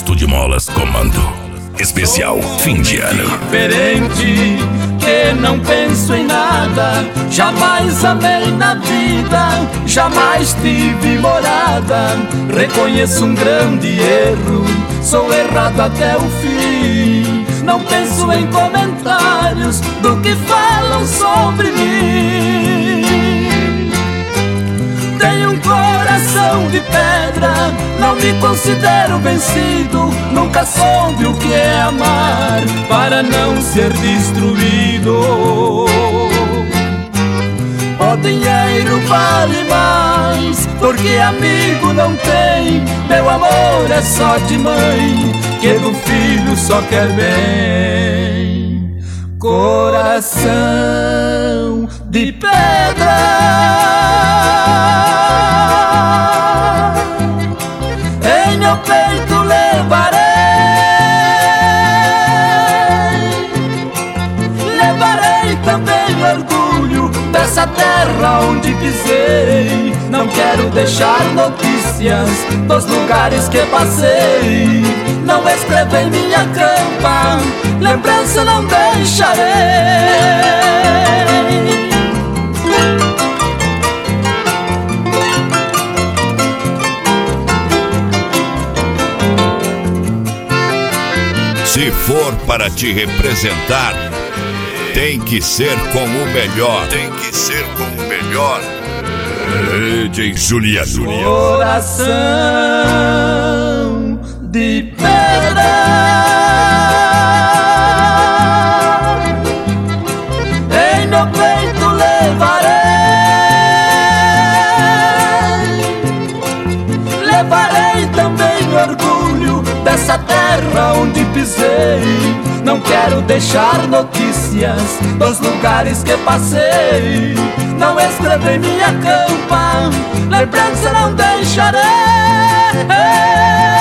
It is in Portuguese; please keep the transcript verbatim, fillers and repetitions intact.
Posto de Molas Comando. Especial fim de ano. Diferente, que não penso em nada, jamais amei na vida, jamais tive morada. Reconheço um grande erro, sou errado até o fim. Não penso em comentários do que falam sobre mim. Tenho um coração de pedra, não me considero vencido. Nunca soube o que é amar para não ser destruído. O dinheiro vale mais, porque amigo não tem. Meu amor é só de mãe, que do filho só quer bem. Coração de pedra, em meu peito levarei, levarei também orgulho dessa terra onde pisei. Não quero deixar notícias dos lugares que passei. Não escrevo em minha campa, lembrança não deixarei. Se for para te representar, tem que ser com o melhor. Tem que ser com o melhor. D J Julia Julia. Coração de pedra, em meu peito levarei, levarei também orgulho dessa terra onde pisei. Não quero deixar notícias dos lugares que passei. Não escrevo em minha campa, lembrança não deixarei.